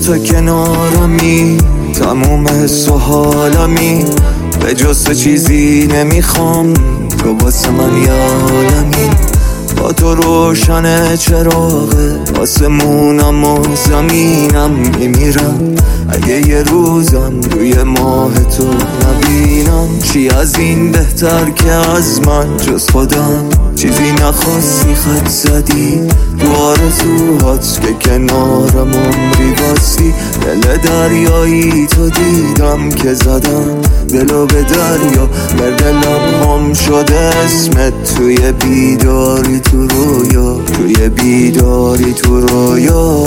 تو کنارمی، تموم حس و حالمی، به جز تو چیزی نمیخوام، تو واسه من یه عالمی. با تو روشن چراغه آسمونم و زمینم، میمیرم اگه یه روزم روی ماه تو نبینم. چی از این بهتر که از من جز خودم چیزی نخواستی، خط زدی رو آرزوهات که کنارم عمری باستی. دل دریایی تو دیدم که زدم دلو به دریا، بر دلم هم شده اسمت توی بیداری تو رویا، توی بیداری تو رویا.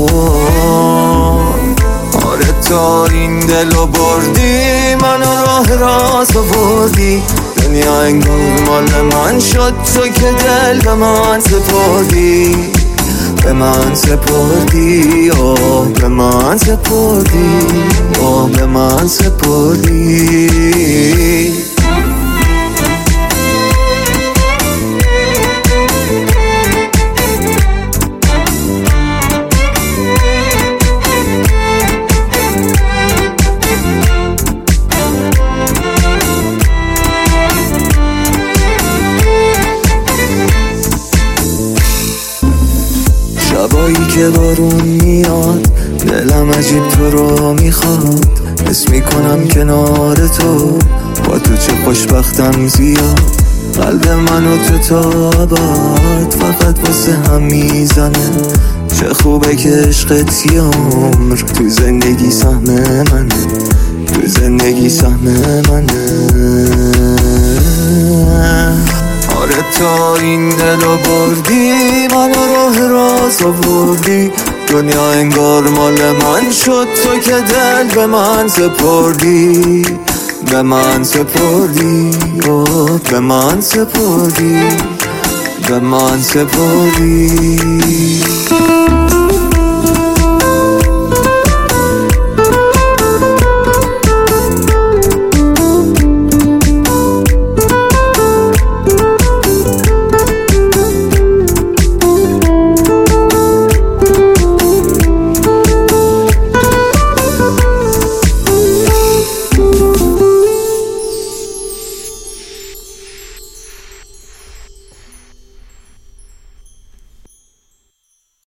آره تا این دلو بردی منو راه راست آوردی، دنیا انگار مال من شد تو که دل به من سپردی، به من سپردی، آه به من سپردی، آه به من سپردی. شبایی که بارون میاد دلم عجیب تو رو میخواد، حس میکنم کنار تو با تو چه خوشبختم زیاد. قلب منو تو تا ابد فقط واسه هم میزنه، چه خوبه که عشقت یه عمر تو زندگی سهم منه، تو زندگی سهم منه. آره تا این دلو بردی منو راه راست آوردی، دنیا انگار مال من شد تو که دل به من سپردی، به من سپردی، اوه به من سپردی، به من سپردی.